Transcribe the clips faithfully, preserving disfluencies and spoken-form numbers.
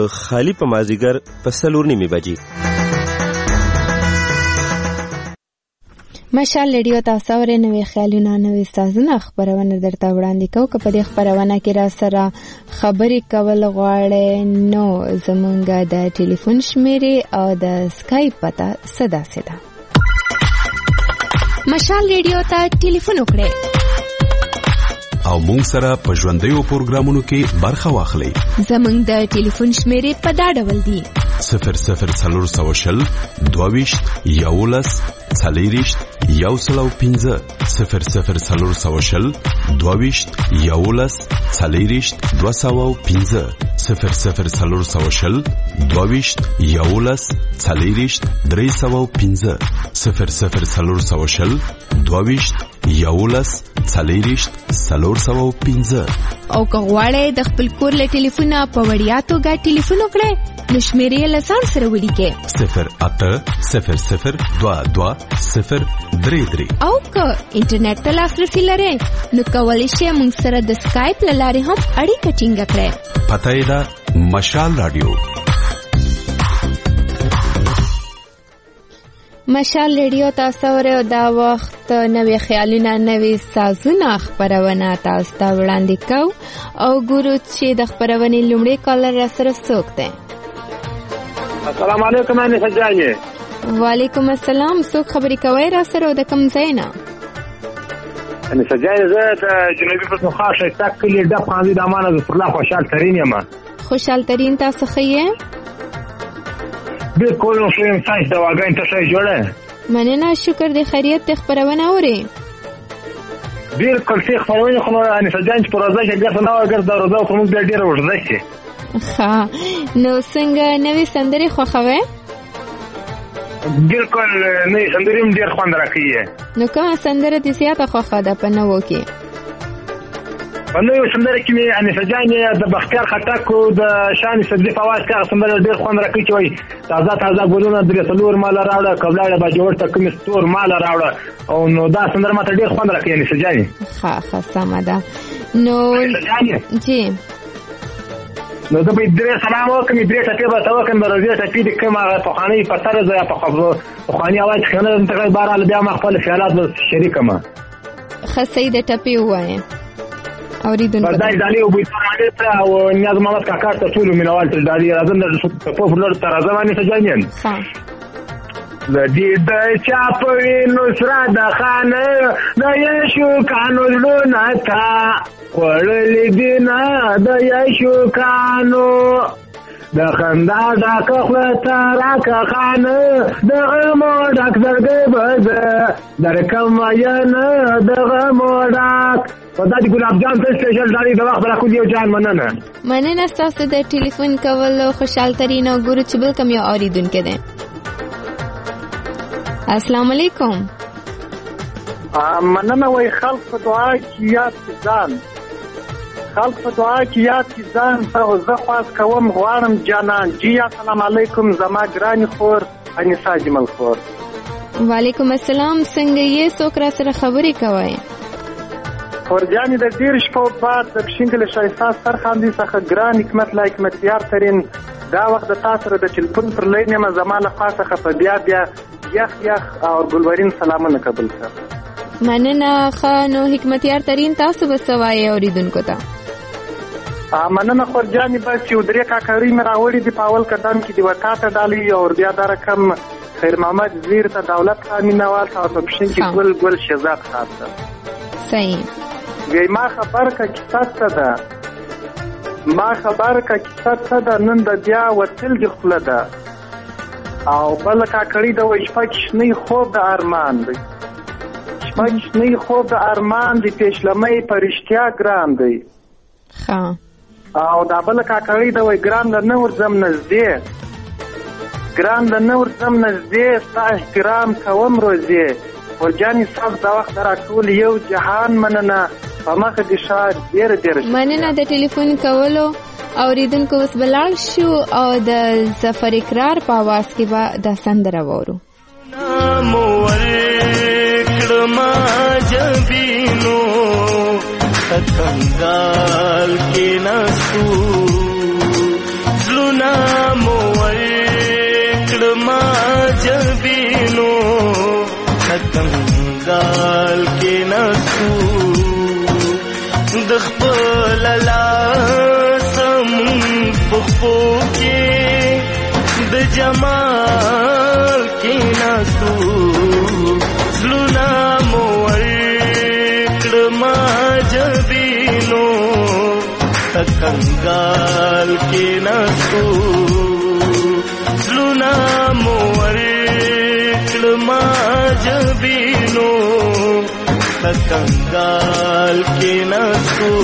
د خالی په مازیګر په څلور نیمې بجې. مشال ریډیو تاسو اورئ، نوې خیالونه نوې سازونه خبرونه درته وړاندې کوو. که په دې خبرونه کې را سره خبرې کول غواړئ نو زمونږ د ټلیفون شمیرې او د سکایپ پته صدا صدا مشال ریډیو ته ټلیفون وکړئ او مونږ سره په ژوندیو پروګرامونو کې برخه واخلئ. زمونږ د ټلیفون شمیرې په دا ډول دي: صفر صفر څلور سوه شل دوه ویشت یولس څلېرویشت یو سل او پنځه، صفر صفر څلور سوه شل دوه ویشت یولس څلېرویشت دوه سوه او پنځه، صفر صفر څلور سوه شل دوه ویشت یولس څلېرویشت درې سوه او پنځه، صفر صفر څلور سوه شل دوه ویشت یولس څلېرویشت څلور سوه او پنځه. او که غواړئ د خپل کور له ټلیفونه په وړیا توګه ټلیفون وکړئ نو شمیرې یې له ځان سره ولیکئ: صفر اته صفر صفر دوه دوه صفر درې درې. او که انټرنیټ ته لاسرسي لرئ نو کولی شئ موږ سره د سکایپ له لارې هم اړیکه ټینګه کړئ. پته یې ده مشال راډیو. مشال ریډیو تاسو اورئ، دا وخت نوې خیالونه نوې سازونه خبرونه تاسو ته وړاندې کوو او ګورو چې د خبرونې لومړی کالر را سره څوک دی. السلام علیکم انیسه جانې. وعلیکم السلام. څوک خبرې کوئ را سره او د کوم ځای نه؟ انیسه جانې زه د جنوبي پښتونخوا شیطاق کلي ډب خانزي د امان ظفرالله خوشحال ترین یم. خوشحال ترین تاسو ښه یې؟ بالکل نو ښه یم. ساینس دواګانې ته ښه یې جوړه؟ مننه، شکر د خیریت د خبرونه اورئ؟ بالکل ښې خبرونې خو نو انیسه جانې چې په روزه کې ګرځه نه وه ګرځ دا روزه خو موږ بیا ډېره اوږده شي. ښه، نو څنګه نوې سندرې خوښوئ؟ بالکل نوې سندرې هم ډېر خوند راکوي. نو کومه سندره دې زیاته خوښه ده په نوو کې؟ په نوې سندره کې مې انیسه جانې د بختیار خټک او د شانې صدري په اواز کې هغه سندره ډېر خوند راکوي چې وایي تازه تازه ګلونه درې څلور ماله راوړه، که ولاړه باجوړ ته کومې ستور ماله راوړه. او نو دا سندره ماته ډېر خوند راکوي انیسه جانې. ښه ښه سمه ده. نو جی نو زه به درې سلام وکړم، درې ټکې به ته وکړم، د روژې ټکې دې کوم هغه پخوانۍ په طرز یا پخواني اواز چې ښه نه ده بهرحال بیا ما خپل خیالات به شریکم. ښه صحیح ده، ټپې ووایې اورېدونکو ته. برداشت ډالۍ او بویتار علي ته او نیاز محمد کاکا ته ټولو مینوال ته ډالۍ راځم د ټپو پر لور ته راځم انیسه جانې. د دې د چا په وینو سره د خانه د یشوکانو زړونه ته خوړلي دي نه د یشوکانو د خندا ډاکه خوله ته راکه خانه د غمو ډاک زړګی به زه درکم وینه د غمو ډاک. په دا د ګلاب جان ته سپیشل ډالۍ د وخت راکول یو جان مننه. مننه ستاسو د ټلیفون کولو. خوشحال ترین او ګورو چې بل کوم یو اورېدونکی دی. السلام علیکم. مننه. وای خلق په دعا کې یاد کې ځان، خلق په دعا کې یاد کې ځان ته زه خواست کوم غواړم جانان جی. السلام علیکم زما ګرانی خور انیسه جمل خور. وعلیکم السلام. څنګه یې؟ څوک را سره خبرې کوئ؟ خورجانې د ډېر شپو بعد د پښینګل ښایسته سرخاندي څخه ګران حکمت لا حکمتیار ترین دا وخت د تا سره د ټلیفون پر لین یم. زما له خوا څخه په بیا بیا یخ یخ او ګلورین سلامونه قبول کړه. مننه. ښه، نو حکمتیار ترین تاسو به څه وایئ اورېدونکو ته؟ مننه خورجانې. بس یو درې کاکړۍ مې راوړي دي په اول قدم کې دي وتا ته ډالۍ او بیا دا رقم خیر محمد زیر ته دولت خان مینوال ته او په پښین کې ګل ګل شهزاد خان ته. صحیح. وی ما خبر که کیسه څه ده، ما خبر که کیسه څه ده، نن د بیا وتل دي خوله ده. او بل کاکړۍ د وایي شپه کې شنی خوب د ارمان دی، شپه کې شنی خوب د ارمان دی، پیشلمۍ په رښتیا ګران دی. ښه. او دا بل کاکړۍ د وایي ګران د نه ورځم نږدې، ګران د نه ورځم نږدې، ستا احترام کوم روزې. ورجانې صاحب دا وخت راټول یو جهان مننه په مخه دې ښار ډېره ډېره مننه د ټلیفون کولو. اورېدونکو اوس به لاړ شو او د ظفر اقرار په اواز کې به دا سندره واورو. نامو ورکړما جبینو تکنګال کې نسو زلونا مو ورکړما جبینو کنګال کې نسو د خپل لاسم پخپو کې د جمال کې نسو زلونا مو ورکړما جبینو کنګال کې نسو زلونا مو ورکړما جبینو کنګال کې نسو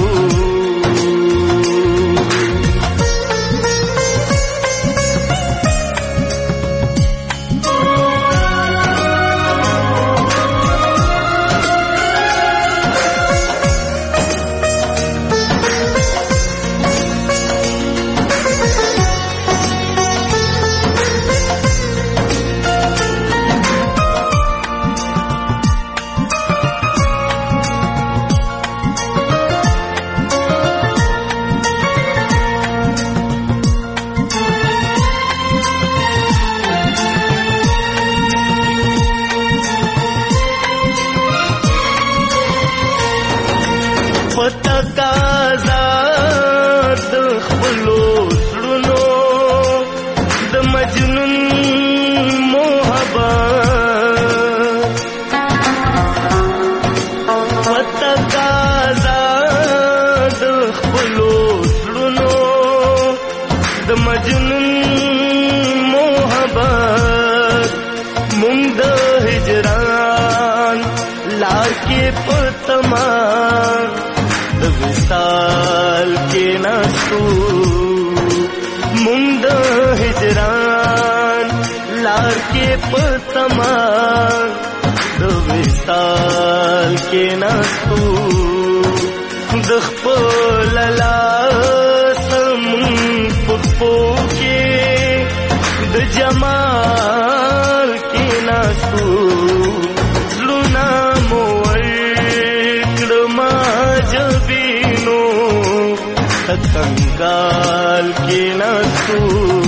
وصال کې نسو مونږ د هجران لار کې پتما د وصال کې نسو د خپل لاسم پخپو کې د جمال کې نسو زلونا مو جبینو کنګال کې نسو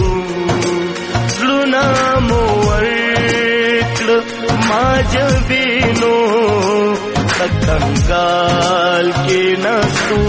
زلونا مو ورکړما جبینو کنګال کې نسو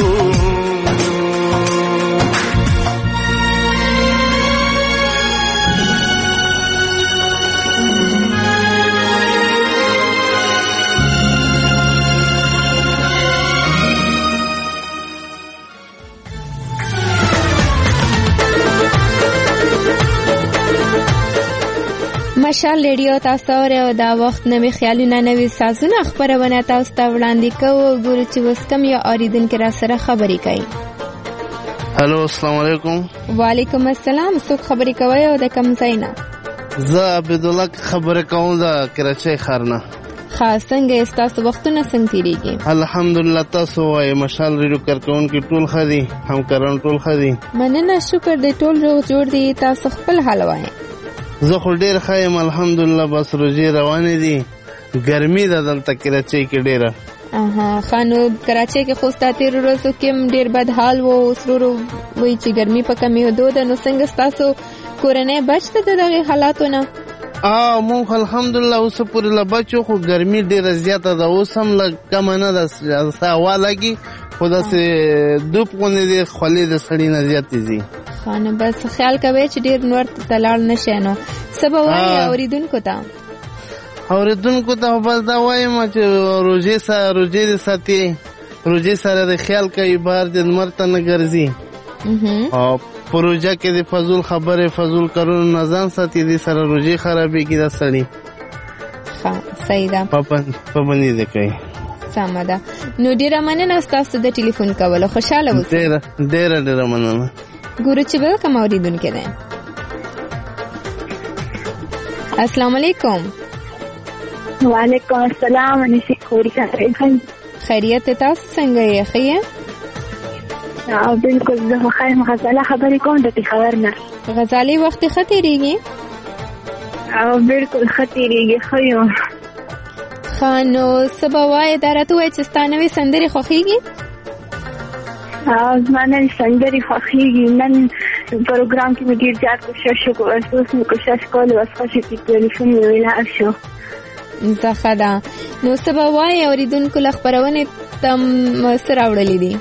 مشال ریډیو تاسو اورئ دا وخت نوې خیالونه نوې سازونه خبرونه تاسو ته وړاندې کوو ګورو چې اوس کوم یو اوریدونکي را سره خبرې کوي. هلو السلام علیکم. وعلیکم السلام. څوک خبرې کوي او د کوم ځای نه؟ زه عبدالله خبرې کوم د کراچۍ ښار نه. ښه څنګه ستاسو وختونه څنګه تېرېږي؟ الحمدلله تاسو وایئ مشال ریډیو کارکوونکي ټول ښه دي، همکاران ټول ښه دي؟ مننه شکر دی ټول روغ جوړ دي. تاسو خپل حال وایئ. زه خو ډېر ښه یم الحمدلله. بس روژې روانې دي، ګرمي ده دلته کراچۍ کې ډېره. اها ښه نو کراچۍ کې خو ستا تېرو ورځو کې هم ډېر بد حال و، اوس ورو وایي چې ګرمي په کمېدو ده. نو څنګه ستاسو کورنۍ بچ ده د دغې حالاتو نه؟ او مونږ الحمدلله اوسه پورې له بچو، خو ګرمي ډېره زیاته ده. اوس هم لږ کمه نه ده، څه هوا لګي خو داسې دوب غوندې دی، خولې د سړي نه زیاتې ځي. ښه نو بس خیال کوئ چې ډېر نور ته لاړ نه شئ. نو څه به وایي اورېدونکو ته؟ اورېدونکو ته بس دا وایم چې روژې سره روژې دې ساتي، روژې سره د خیال کوي، بهر د لمر ته نه ګرځي، او په روژه کې د فضول خبرې فضول کارونو نه ځان ساتي، دې سره روژې خرابېږي دا سړي. ښه صحیح ده، پابندي دې کوي. سمه ده. نو ډېره مننه ستاسو د ټلیفون کولو، خوشحاله اوسئ. ډېره ډېره ډېره مننه. ګورو چې بل کوم اورېدونکی دی. السلام علیکم. وعلیکم السلام. انیسی خوري خیریت تاسو څنګه یې؟ ښه یې؟ او بالکل زه ښه یم. غزاله خبرې کوم د پېښور نه. غزالې وخت ښه تېرېږي؟ او بالکل ښه تېرېږي، ښه یم. ښه نو څه به وایې؟ دا راته ووایه چې ستا نوې سندرې خوښېږي؟ او زما نن سندرې خوښېږي. نن پروګرام کې مې ډېر زیات کوشش وکړ، اوس مې کوشش کول اوس خو چې ټلیفون مې ولاړ شو. زه ښه ده. نو څه به وایې اورېدونکو له خپرونې ته څه راوړلي دي؟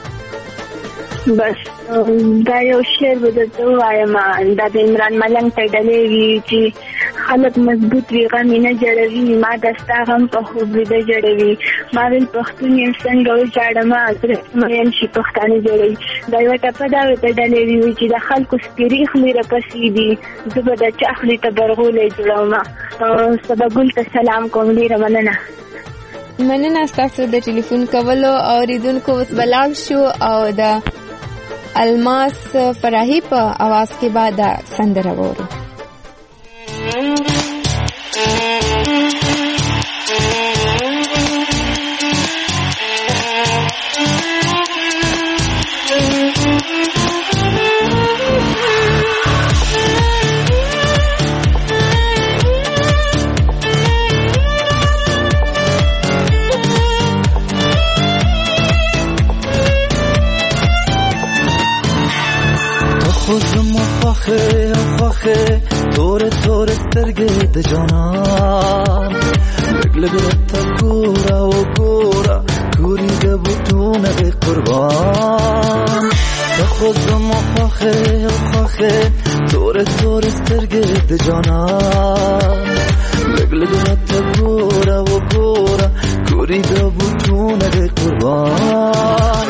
بس دا یو شعر به درته ووایم، دا د عمران ملنګ ته ډلې وي چې خلک مضبوط وي غم یې نه جوړوي، ما د ستا غم په خوب ویده جوړوي، ما ویل پښتون یم څنګه وژاړمه زړه مین شي پښتانه جوړوي. دا یوه ټپه دا ورته ډلې وي چې د خلکو سپېرې خولې راپسې دي، زه به د چا خولې ته برغولی جوړومه. سباګل ته سلام کوم، ډېره مننه. مننه ستاسو د ټلیفون کولو. اورېدونکو اوس به لاړ شو او د الماس فراحي په आवाज کې بعد سندره وورو. خودمو خوخه خوخه توره توره سترگه د جانان لگ لگ رتا گورا و گورا کوری ده بوتونه به قربان. خودمو خوخه خوخه توره توره سترگه د جانان لگ لگ رتا گورا و گورا کوری ده بوتونه به قربان.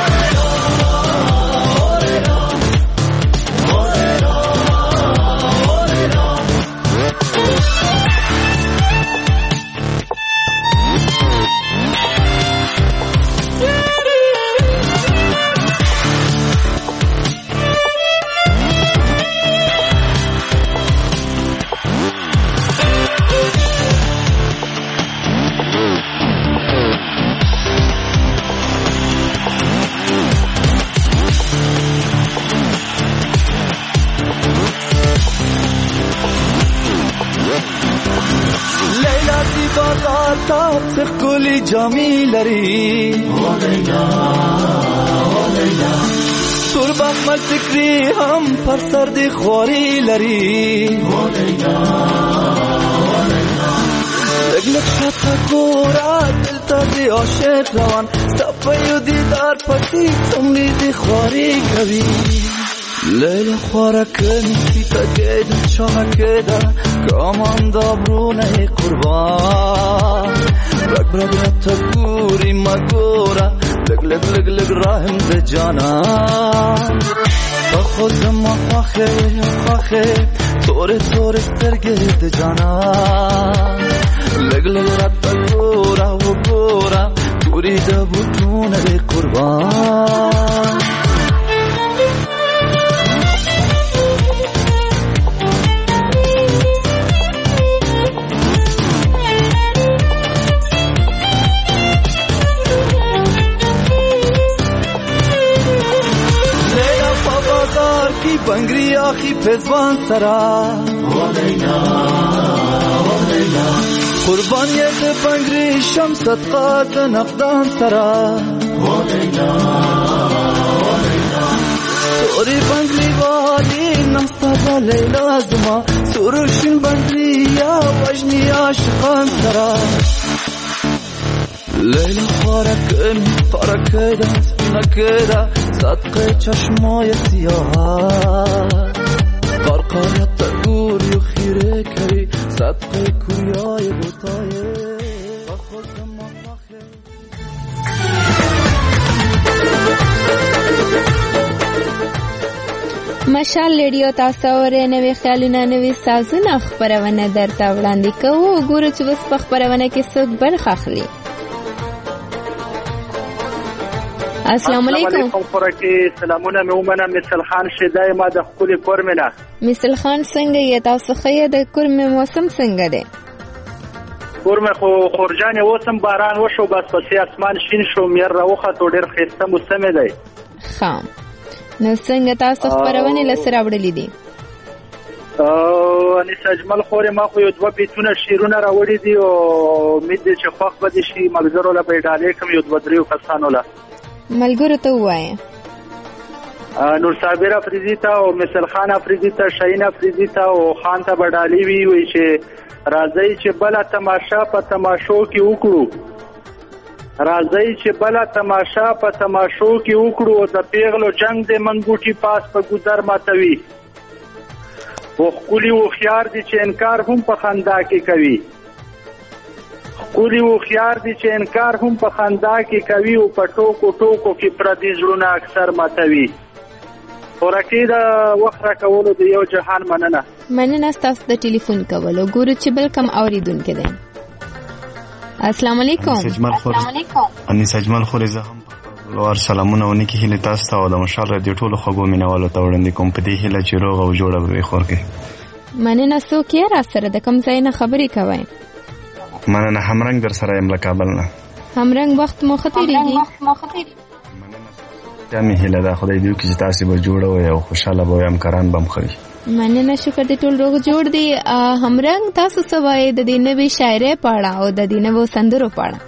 جامی لری تربت ملتکری هم پر سردی خواری لری لگلک شتا گورا دل تا دی عاشق روان سپیو دیدار پتی تمری دی خواری کوي لیل خواره کنی تا گیدن چانا کدا کامان دابرونه قربان رگ برگ رتا گوری مگورا لگ لگ لگ لگ راهم ده جانان با خود ما خواخه خواخه توره توره سترگه ده جانان لگ لگ رتا گورا و گورا توری ده بودونه ده قربان. بنگری آخی پزوان سرا قربانیت بنگری شم صدقات نقدان سرا توری بنگری والی نستا لیلا زما سروشین بنگری یا وجنی عاشقان سرا لیلا فارکن فارکیدا سپینکیدا صدق چشمای سیاهت برقایت تگوری و خیره کری صدق کوریای بوتای بخود مخمخه. مشال ریډیو تاسو اورئ، نوې خیالونه نوې سازونه خپرونه درته وړاندې کوو. ګورو چې اوس په خپرونه کې څوک برخه اخلي. السلام علیکم. سلامونه مې ومنه. مثل خان شیدای ما د خپل کورمنه. مثل خان څنګه یې تاسو خې د کورمه موسم څنګه دی؟ کورمه خو خورجان اوسم باران وشو بس پسې اسمان شین شو مېر راوخه تو ډېر ښایسته موسم دی. خام نو څنګه تاسو خبرونه لسره وړلې دي؟ او انیس اجمل خوري ما خو یو دوه بیتونه شیرونه راوړي دي او امید دې چې خوښ به دي شي ملګرو له پیډالې کوم یو دوه دریو کسانو له ملګرو ته وایي. نور صابر افریدی ته او مثل خان افریدی ته شاهین افریدی ته او خان ته بډالی وی وی چې راځي چې بل تماشا په تماشو کې وکړو راځي چې بل تماشا په تماشو کې وکړو د پیغلو جنگ د منګوټي پاس په ګذر ماتوي او خولي او خيار دي چې انکار هم په خندا کې کوي خولي او خيار دي چې انکار هم په خندا کې کوي او په ټوکو ټوکو کې پردي زړونه اکثر ماتوي ورکه دا وخت را کولو د یو جهان مننه مننه تاسو د ټلیفون کولو ګورو چې بل کم اوریدونکو دي السلام علیکم السلام علیکم ان سجمل خورزه هم لوړ سلامونه ونکي هله تاسو ته او د مشال رادیو ټولو خغو مینوالو ته وړاندې کوم په دې هله چې روغ او جوړه به خور کې مننه سو کې را سره د کم ځای نه خبرې کوي مننه همرنګ در سره یم له کابل نه همرنګ وخت مو خطرېږي یا می هله دا خدای دې چې تاسو به جوړه وي او خوشاله به یم کران بم خري مننه شکر دې ټول روغ جوړ دي همرنګ تاسو سوای د دې نوې شاعرۍ پاړه او د دې نوو سندرو پاړه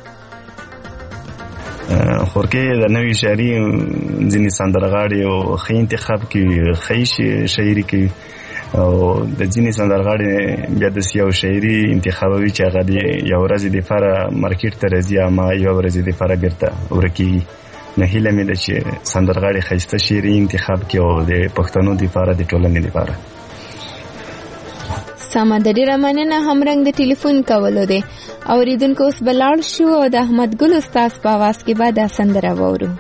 خورکه د نوې شاعري ځینې سندرغاړي او خې انتخاب کې خې شاعري کې او د ځینې سندرغاړي بیا د سیاو شاعري انتخابوي چې هغه یو ورځ د لپاره مارکیټ ته راځي اما یو ورځ د لپاره بیرته ورکی نه هیله مې ده چې سندرغاړي خېسته شاعري انتخاب کې او د پښتنو د لپاره د ټولنې لپاره سمندري رمنه همرنګ د ټلیفون کولو دي اوریدونکو اوس بلاړ شو او د احمد ګل استاد په आवाज کې بعد سندره وورو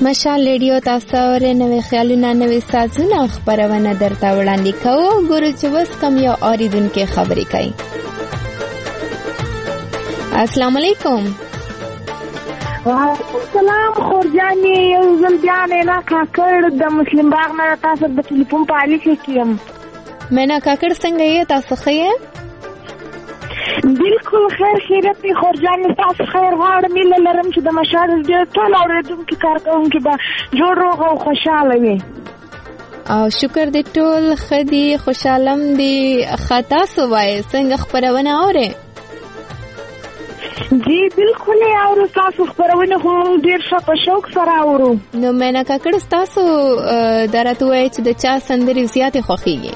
مشال ریډیو تاسو اورئ نوې خیالونه نوې سازونه خبرونه درته وړاندې کوو. ګورو چې اوس کوم یو اوریدونکي خبرې کوي. السلام علیکم. وعلیکم السلام. خورجانې یو ځل بیا مینا کاکړ د مسلم باغ نه تاسو د ټلیفون په اړیکه کې یم. مینا کاکړ څنګه یې؟ تاسو ښه یې؟ بالکل خیر خیرت دی خورجانې، تاسو خیر غواړم. هیله لرم چې د مشال ریډیو ټول اورېدونکي کارکوونکي به جوړ روغ او خوشحاله وي. او شکر دې ټول ښه دي، خوشحالم دي. ښه تاسو وایئ څنګه خپرونه اورئ؟ جی بالکل یې اورو، تاسو خپرونه خو ډېر ښه په شوق سره اورو. نو مینا کاکړ ستاسو دا راته ووایئ چې د چا سندرې زیاتې خوښېږي؟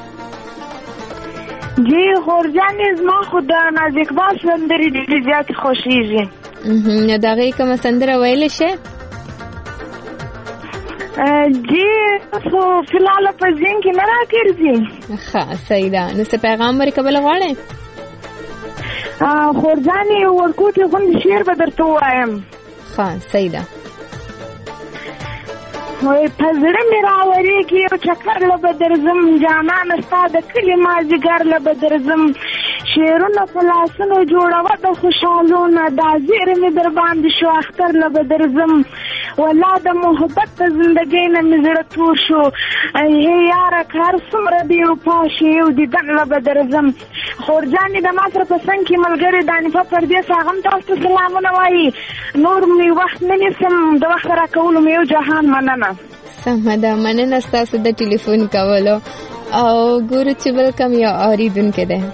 جی خورجانې زما خو د ناز اقبال سندرې ډېرې زیاتې خوښېږي. نو د هغې کومه سندره ویلی شئ؟ جی خو فلحال په ذهن کې نه راګرځي. ښه صحیح ده. نو څه پیغام ورکولی غواړئ؟ خورجانې ورکوټې غوندې شعر به درته ووایم. ښه صحیح ده. وای په زړه مې راورېږي یو چکر له به درځم، جانانه ستا د کلي مازدیګر له به درځم، شعرونه په لاسونو جوړوه د خوشحالونه، دا زیر مې در باندې شو اختر له به درځم، ولا د محبت د زندګۍ نه مې زړه تور شو، هی یاره که هر څومره بې وفا شي یو دیدن له به درځم. خورجانې د ما سره په څنګ کې ملګرې دانفه پردیس هغه هم تاسو ته سلامونه وایي. نور مې وخت نه نیسم، د وخت راکولو مې یو جهان مننه. سمه ده، مننه ستاسو د ټلیفون کولو. او ګورو چې بل کوم یو اورېدونکی دی.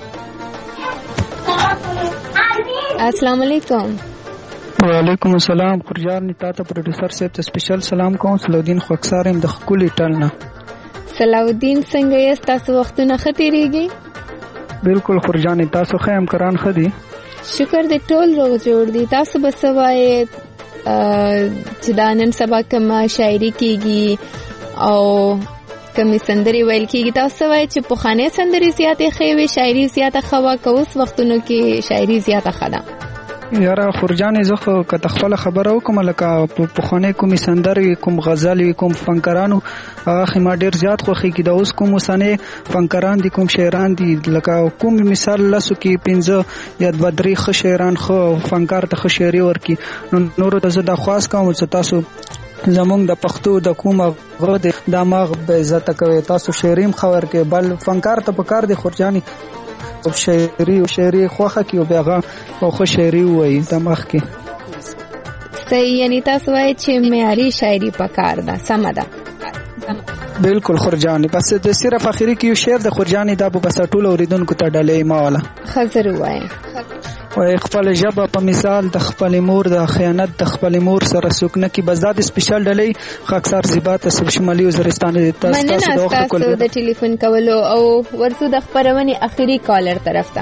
السلام علیکم. وعلیکم السلام. خورجانې تا ته پروډوسر صاحب ته سپیشل سلام کوم. صلاحالدین خوکسار یم د ښکلي ټل نه. صلاحالدین څنګه یې؟ ستاسو وختونه ښه تېرېږي؟ بالکل خورجانې تاسو ښه همکاران ښه دي؟ شکر دې ټول روغ جوړ دي. تاسو به څه وایې چې دا نن سبا کومه شاعري کېږي او کومې سندرې ویل کېږي؟ تاسو وایئ چې پخوانۍ سندرې زیاتې ښې وې، شاعري زیاته ښه وه، که اوس وختونو کې شاعري زیاته ښه ده؟ یاره خورجانې زه خو که ته خپله خبره وکړم لکه پخوانۍ کومې سندرې کوم غزل وي کوم فنکرانو هغه خو ما ډېر زیات خوښېږي. د اوس کوم اوسنۍ فنکران دي کوم شاعران دي لکه کوم مثال لسو کې پنځه یا دوه درې ښه شاعران ښه فنکار ته ښه شاعري ورکړي. نو نورو ته زه دا خواست کوم چې تاسو زمونږ د پښتو د کومه غره د دماغ به عزته کوئ، تاسو شاعري هم ښه ورکړئ. بل فنکار ته پکار دی خورجانې شاعري او شاعري خوښه کړي او بیا هغه ښه شاعري ووایي د مخ کې. صحیح، یعنې تاسو وایئ چې معیاري شاعري پکار ده. سمه ده. بالکل خورجانې. بس د صرف اخري کې یو شعر د خورجانې دا به بس ټول اوریدونکو ته ډالۍ ما والا ښه زر ووایئ. وای خپل ژبه په مثال د خپل مور د خیانت د خپل مور سره څوک نه کی. بس دا د سپیشل ډلې خاکسار زیبات سب شمالي وزیرستان د تاسو مننه تاسو د ټلیفون کولو. او ورته د خبرونې اخیری کالر طرف ته.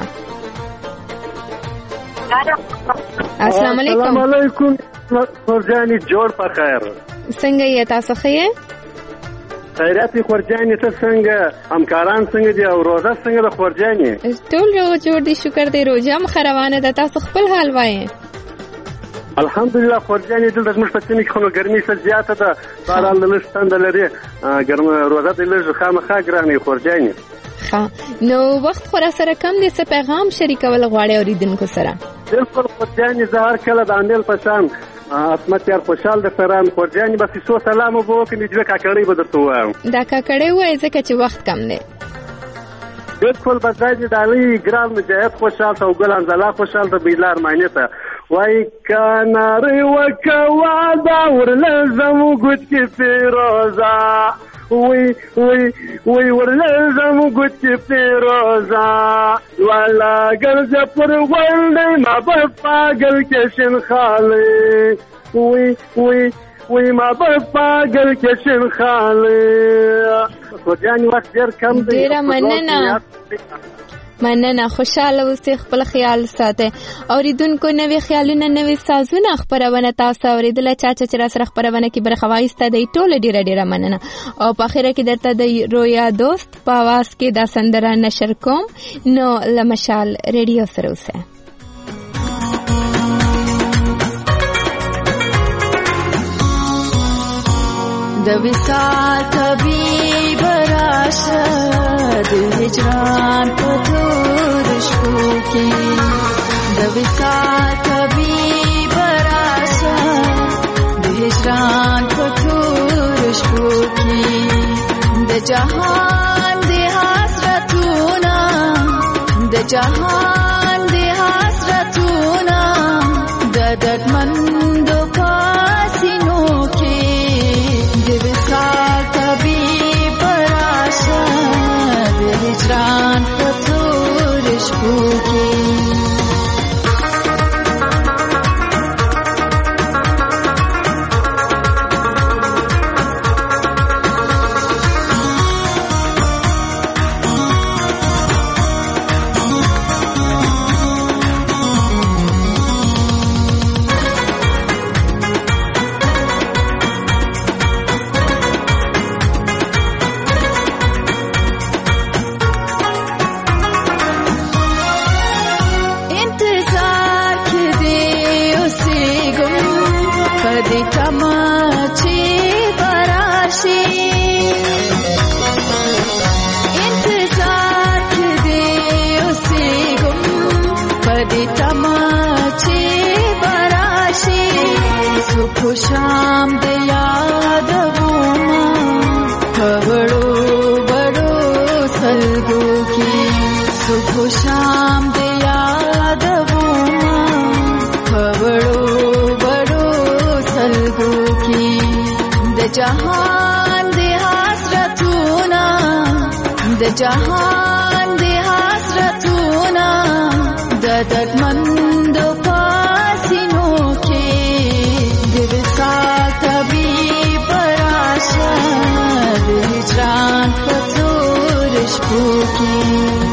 السلام علیکم. السلام علیکم خورجانې، جوړ په خیر. څنګه یې؟ تاسو ښه یې؟ خیرات خورجانې، ته څنګه؟ همکاران څنګه دي او روزه څنګه ده خورجانې؟ ټول روغ جوړ دي، شکر دی. روزه هم ښه روانه ده. تاسو خپل حال وایئ. الحمدلله خورجانې، دلته زموږ په سیمه کې خو نو ګرمي څه زیاته ده، بهرحال د لږ تنده لري، ګرمه روزه دې لږ خامخا ګرانې خورجانې. ښه، نو وخت خو را سره کم دی، څه پیغام شریکول غواړئ اورېدونکو سره؟ بالکل خورجانې، زه هر کله د امیل په شان اسمت یار خوشحال د سران خورجانې، بس څو سلام به وکړم، دوه کاکړۍ به درته ووایم. دا کاکړۍ ووایئ ځکه چې وخت کم دی. بالکل بس دا دې ډالۍ ګران مجاهد خوشحال ته او ګل انزلا خوشحال ته بیلار معنی ته وای کنارې وکوا دا ورلزم ګوتې فیروزه وی وی وی ورلزم ګوتې فیروزه والا ګرځ پر ولې ما په پاگل کې شن خاله وی وی وی ما په پاگل کې شن خاله خورجانې وخت ډېر کم دی. ډېره مننه مننه. خوشاله اوسئ، خپل خیال ساتئ. اوریدونکو نوې خیالونه نوې سازونه خپرونه تاسو اوریدله. چا چې را سره خپرونه کې برخه واخیسته دی ټوله ډېره ډېره مننه. او په اخره کې درته د رویا دوست په اواز کې دا سندره نشر کوم. نو له مشال ریډیو سره اوسئ. د وصال طبيب راشه د هجران په تور شپو کې د وصال طبيب راشه د هجران په تور شپو کې د جهان د حسرتونه د جهان د حسرتونه د دردمندو پاسینو کې د وصال طبيب راشه د هجران په تور شپو کې شام د یادوما خبرو بڑو سلگو کی صبح شام د یادوما خبرو بڑو سلگو کی د جهان د حسرتونا د جهان د حسرتونا د دردمند پاسینو کې د وصال طبيب راشه د هجران په تور شپو کې